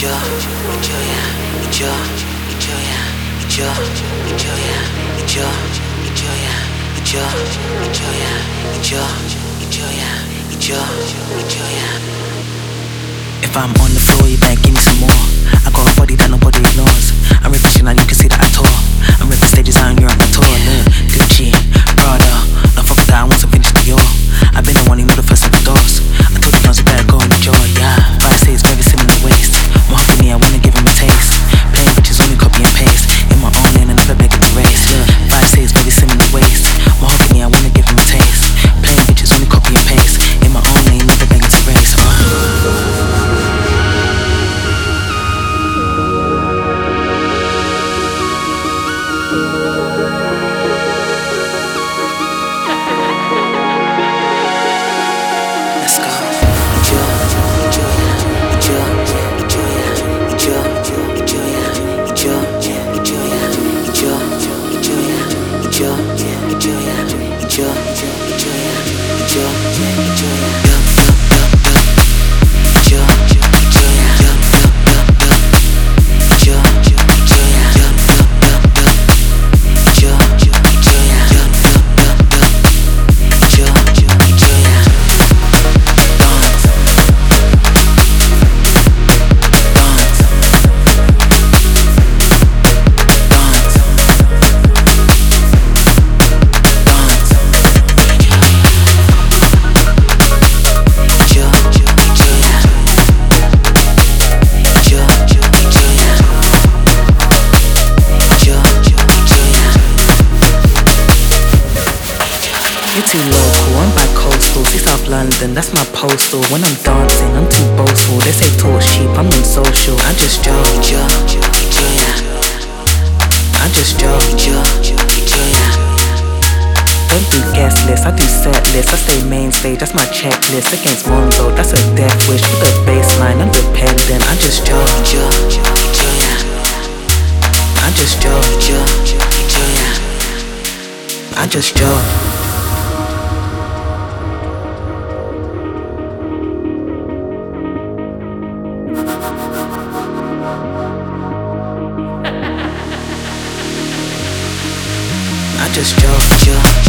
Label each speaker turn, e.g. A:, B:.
A: If I'm on the floor, you better give me some more. I got a body that nobody ignores. I'm representing and you can see that I tour. I'm ripping stages out in Europe, I tour. Look, Gucci, Prada, no fuck with that, I want some vintage Dior. I've been the one who know the first of the doors. I told the girls you better go in the jaw, yeah. 5'6", very similar waist. Mahogany, I wanna give him a taste. Playing bitches only copy and paste. In my own lane, I never beg in the race. Yeah. 5'6", very similar waist. Mahogany, I wanna give him a taste. Playing bitches only copy and paste. In my own lane, never beg in the race. You're too local, I'm bi-coastal. See South London, that's my postal. When I'm dancing, I'm too boastful. They say talk's cheap, I'm on social. I just joke, I just joke, don't do guest list, I do set list. I stay main stage, that's my checklist. Against Monzo, that's a death wish. With a baseline, I'm dependent. I just joke, I just joke, I just joke. I just joke.